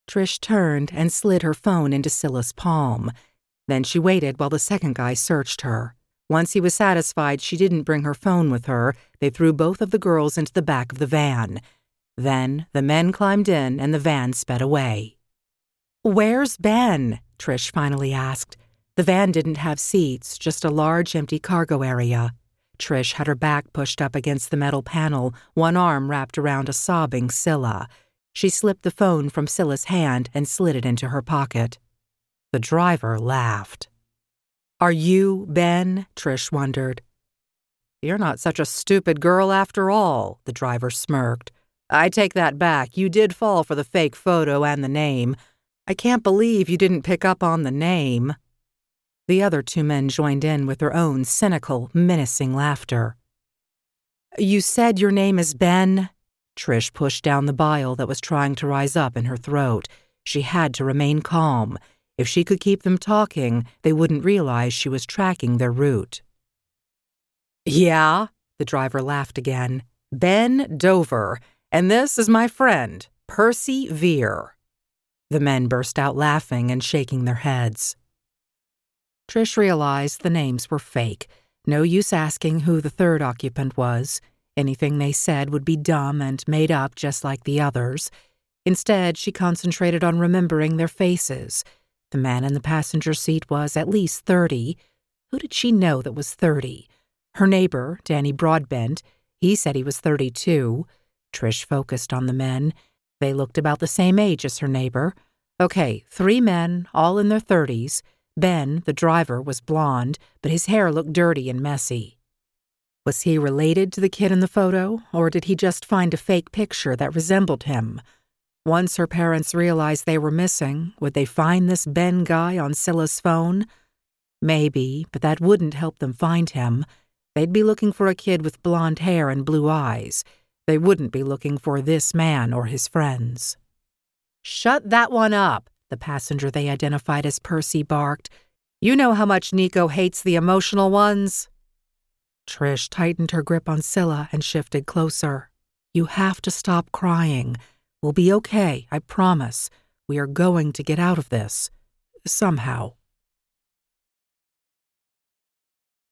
Trish turned and slid her phone into Scylla's palm. Then she waited while the second guy searched her. Once he was satisfied she didn't bring her phone with her, they threw both of the girls into the back of the van. Then the men climbed in and the van sped away. "Where's Ben?" Trish finally asked. The van didn't have seats, just a large empty cargo area. Trish had her back pushed up against the metal panel, one arm wrapped around a sobbing Scylla. She slipped the phone from Scylla's hand and slid it into her pocket. The driver laughed. "Are you Ben?" Trish wondered. "You're not such a stupid girl after all," the driver smirked. "I take that back. You did fall for the fake photo and the name. I can't believe you didn't pick up on the name." The other two men joined in with their own cynical, menacing laughter. "You said your name is Ben?" Trish pushed down the bile that was trying to rise up in her throat. She had to remain calm. If she could keep them talking, they wouldn't realize she was tracking their route. "Yeah," the driver laughed again. "Ben Dover, and this is my friend, Percy Veer." The men burst out laughing and shaking their heads. Trish realized the names were fake. No use asking who the third occupant was. Anything they said would be dumb and made up just like the others. Instead, she concentrated on remembering their faces. The man in the passenger seat was at least 30. Who did she know that was 30? Her neighbor, Danny Broadbent, he said he was 32. Trish focused on the men. They looked about the same age as her neighbor. Okay, 3 men, all in their 30s. Ben, the driver, was blonde, but his hair looked dirty and messy. Was he related to the kid in the photo, or did he just find a fake picture that resembled him? Once her parents realized they were missing, would they find this Ben guy on Scylla's phone? Maybe, but that wouldn't help them find him. They'd be looking for a kid with blonde hair and blue eyes. They wouldn't be looking for this man or his friends. "Shut that one up," the passenger they identified as Percy barked. "You know how much Nico hates the emotional ones." Trish tightened her grip on Scylla and shifted closer. "You have to stop crying. We'll be okay, I promise. We are going to get out of this. Somehow."